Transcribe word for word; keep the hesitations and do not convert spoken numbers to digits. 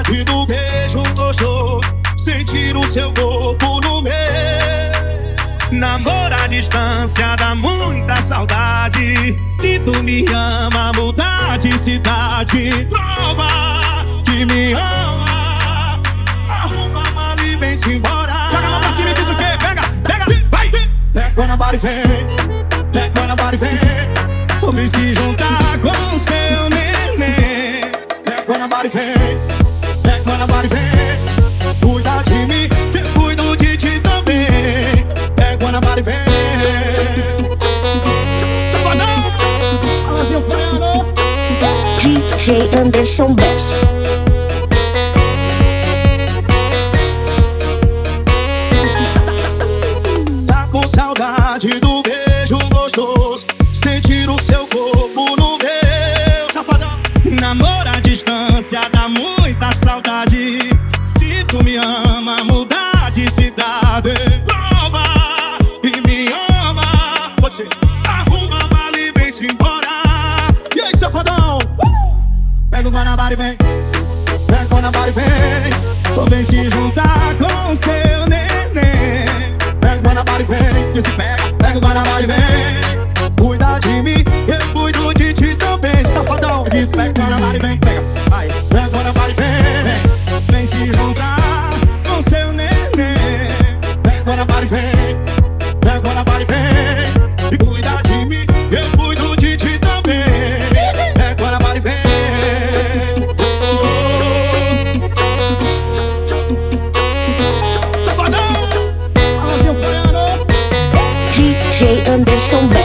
e do beijo gostoso, sentir o seu corpo no meu. Namoro à distância dá muita saudade. Se tu me ama, mudar de cidade. Prova que me ama. Arruma a mala e vem-se embora. Joga a mão pra cima e diz o quê? Pega, pega, vai! Pega na body, vem. Pega na body, vem. Vem se juntar com seu neném. Pega na body, vem. Pega na body, vem. Cuida de mim, que eu cuido de ti também. Pega na body, vem. Safadão! Alazinho Prano. D J Anderson Bass. Tá com saudade do beijo gostoso, sentir o seu corpo no meu. Safadão! Namoro à distância dá muita saudade. Se tu me ama, mudar de cidade. Prova e me ama. Pode ser. Arruma a mala e vem-se embora. E aí, safadão? Pega o Guanabara e vem. Pega o Guanabara e vem. Vem se juntar com seu neném. Pega o Guanabara e vem. E se pega, pega o Guanabara e vem. Cuida de mim, eu cuido de ti também. Safadão, diz pega o Guanabara e vem. Pega, vai. Pega o Guanabara e vem, vem. Vem se juntar com seu neném. Pega o Guanabara e vem. Pega o Guanabara e vem. E cuida de mim, eu cuido de ti também. Pega o Guanabara e vem. D J Anderson Bass.